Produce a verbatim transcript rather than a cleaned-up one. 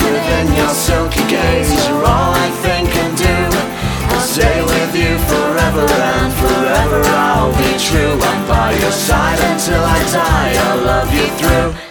within your silky gaze. You're all I think and do. I'll stay with you forever, and forever I'll be true. I'm by your side until I die, I'll love you through